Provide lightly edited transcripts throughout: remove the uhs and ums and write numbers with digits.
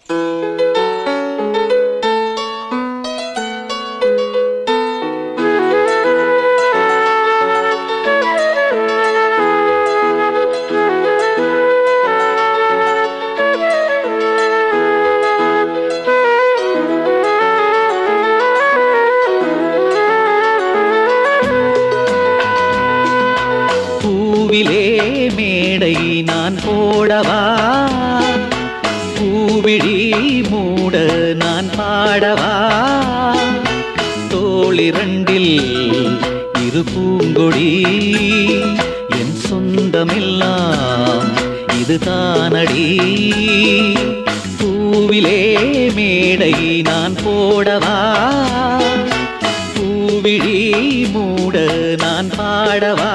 பூவிலே மேடை நான் போடவா, பூவிழி மூட நான் பாடவா, தோளிரண்டில் இரு பூங்கொடி என் சொந்தமெல்லாம் இதுதானடி. பூவிலே மேடை நான் போடவா, பூவிழி மூட நான் பாடவா.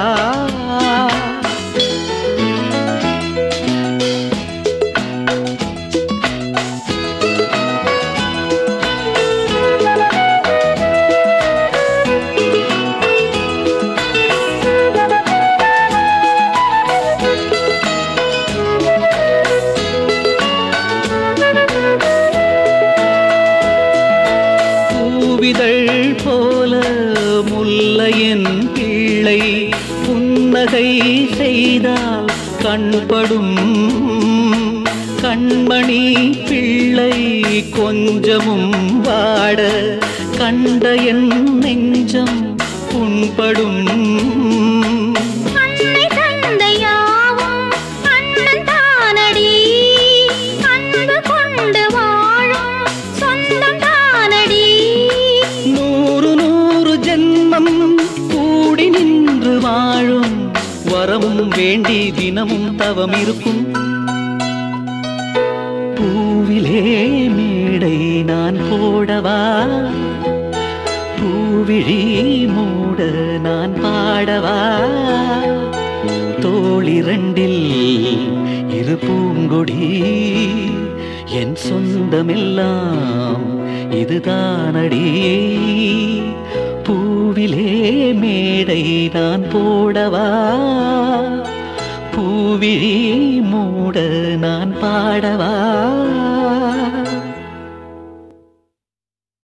பூவிதழ் போல முல்லையன் பிள்ளை புன்னகை செய்தால் கண்படும், கண்மணி பிள்ளை கொஞ்சமும் வாட கண்ட என் நெஞ்சம் புண்படும். கூடி நின்று வாழும் வரமும் வேண்டி தினமும் தவம் இருக்கும். பூவிலே மேடை நான் போடவா, பூவிழி மூட நான் பாடவா, தோளிரண்டில் இரு பூங்கொடி என் சொந்தமெல்லாம் இதுதானடி. பூவிலே மேடை நான் போடவா, பூவிழி மூட நான் பாடவா.